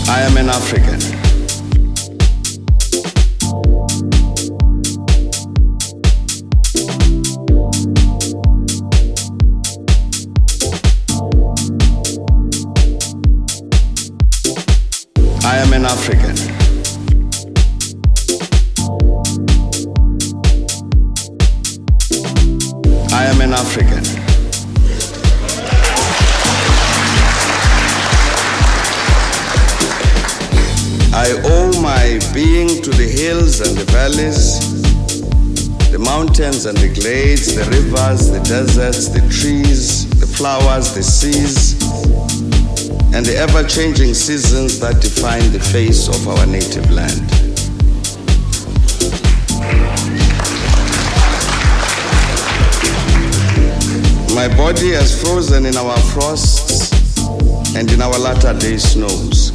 I am an African. I am an African. I am an African. I owe my being to the hills and the valleys, the mountains and the glades, the rivers, the deserts, the trees, the flowers, the seas, and the ever-changing seasons that define the face of our native land. My body has frozen in our frosts and in our latter-day snows.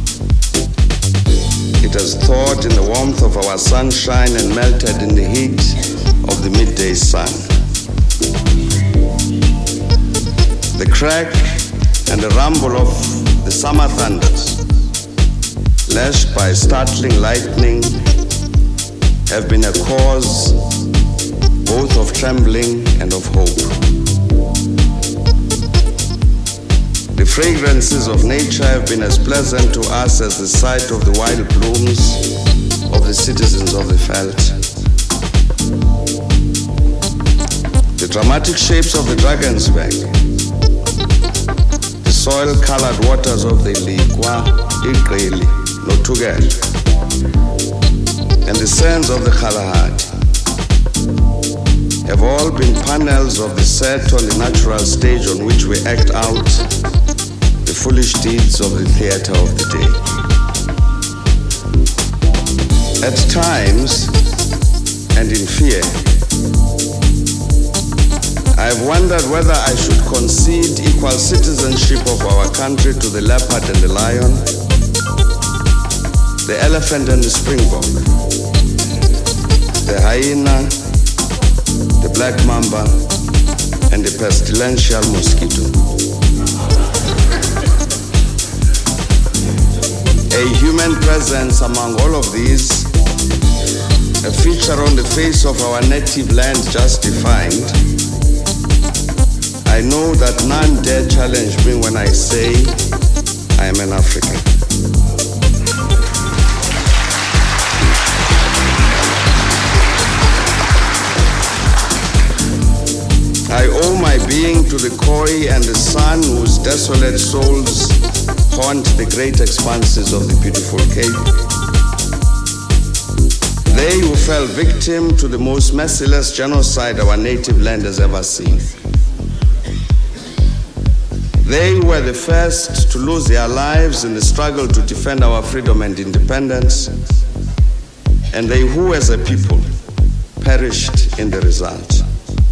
It has thawed in the warmth of our sunshine and melted in the heat of the midday sun. The crack and the rumble of the summer thunders, lashed by startling lightning, have been a cause both of trembling and of hope. The fragrances of nature have been as pleasant to us as the sight of the wild blooms of the citizens of the veldt. The dramatic shapes of the Drakensberg, the soil-colored waters of the Likwa, Iqili, Notugel, and the sands of the Kalahari have all been panels of the set on the natural stage on which we act out the foolish deeds of the theater of the day. At times, and in fear, I have wondered whether I should concede equal citizenship of our country to the leopard and the lion, the elephant and the springbok, the hyena, the black mamba, and the pestilential mosquito. A human presence among all of these, a feature on the face of our native land just defined. I know that none dare challenge me when I say I am an African. I owe my being to the Khoi and the San whose desolate souls haunt the great expanses of the beautiful Cape. They who fell victim to the most merciless genocide our native land has ever seen. They were the first to lose their lives in the struggle to defend our freedom and independence, and they who as a people perished in the result.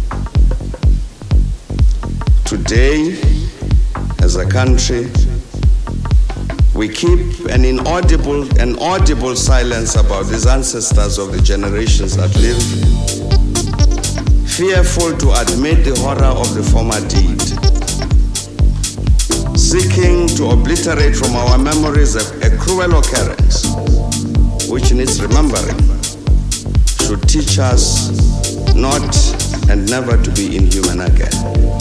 Today, as a country, we keep an audible silence about these ancestors of the generations that live, fearful to admit the horror of the former deed, seeking to obliterate from our memories a cruel occurrence, which needs remembering, should teach us not and never to be inhuman again.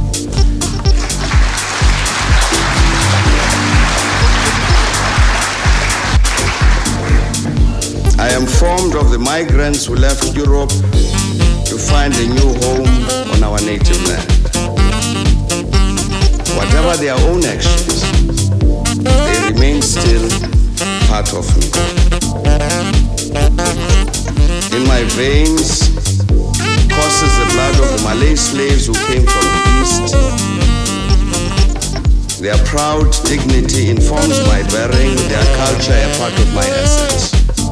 I am formed of the migrants who left Europe to find a new home on our native land. Whatever their own actions, they remain still part of me. In my veins courses the blood of the Malay slaves who came from the east. Their proud dignity informs my bearing, their culture a part of my essence.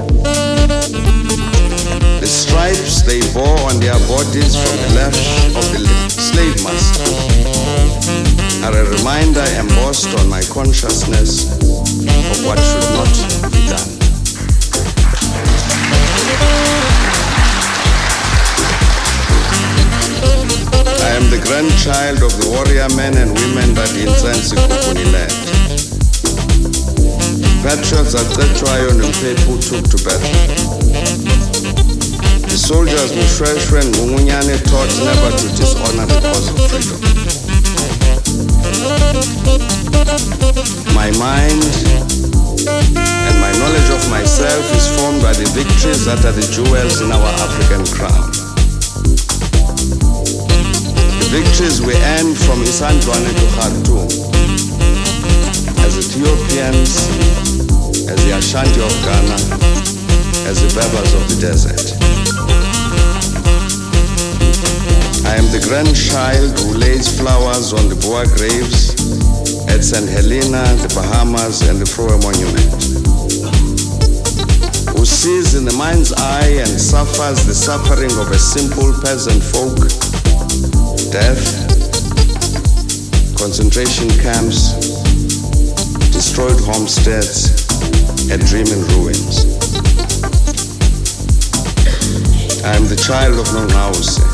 The stripes they bore on their bodies from the lash of the slave master are a reminder embossed on my consciousness of what should not be done. I am the grandchild of the warrior men and women that incense Kukuni land. compatriots Acetshwayo noMphephu took to battle. The soldiers Moshoeshoe and Ngumunyane taught never to dishonor the cause of freedom. My mind and my knowledge of myself is formed by the victories that are the jewels in our African crown. The victories we earned from Isandlwane to Khartoum, as Ethiopians, as the Ashanti of Ghana, as the Berbers of the desert. I am the grandchild who lays flowers on the Boer graves at St. Helena, the Bahamas, and the Frohe Monument. Who sees in the mind's eye and suffers the suffering of a simple peasant folk, death, concentration camps, destroyed homesteads, a dream in ruins. I am the child of Nongqawuse,